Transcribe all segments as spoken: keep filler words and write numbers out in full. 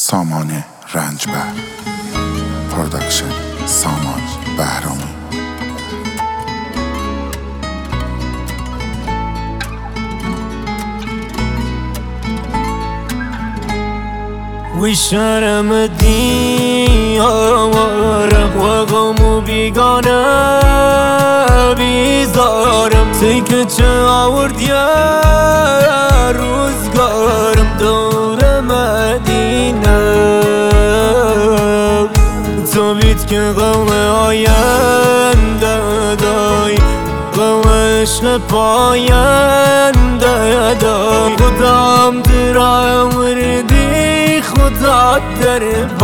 سامان رنجبر پروداکشن سامان بهرامی. وی شرم دیارم و غم و بیگانه بیزارم تی که چه آورد یا روزگارم دور مدینه تو بید که غم آینده دای غم عشق پاینده دای خودم در آوردی خدا در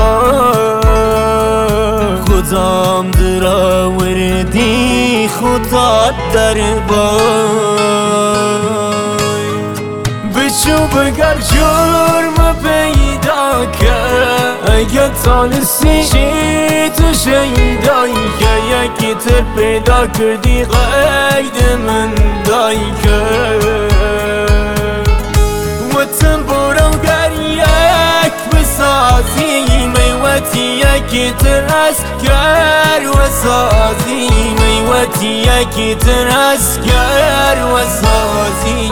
بای خودم در آوردی خدا در بای بچو بگر جرم پیدا کرد اگه تانستی چی تو شیدایی که یکی تر پیدا کردی قید من دایی کرد وطن برو گر یک بسازی میوتی یکی تر از گر و سازی میوتی یکی تر از گر و سازی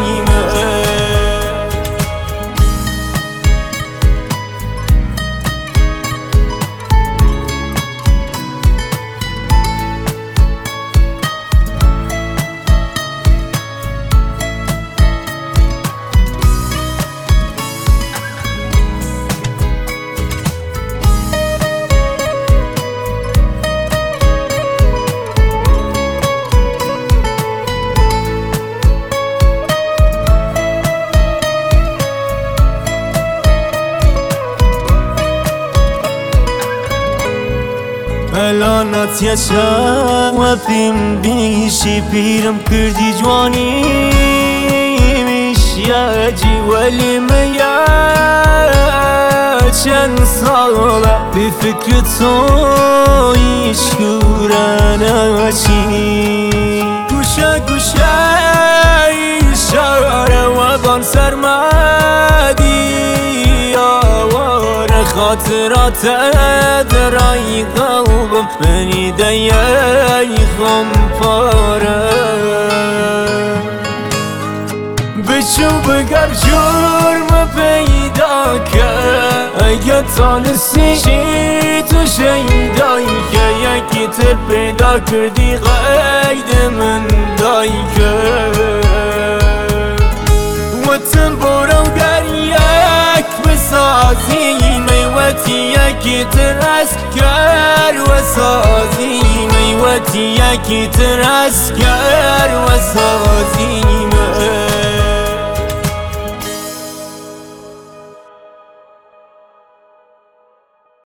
الانات یشم و فیلم بیشی پیرم کردی جوانی میشیجی ولی میا چند ساله بی فکر تو ایشکورانه چی گوشه گوشه اشاره و بان سرمدی خاطرات درای قلبم منی دیای غمپاره بچو بگر جرم پیدا کرد اگه تانستی چی تو شیدایی که یکی تر پیدا کردی قید من دایی کرد وطن برو گر یک بسازی میوتی یکی تر از گر و سازی میوتی یکی تر از گر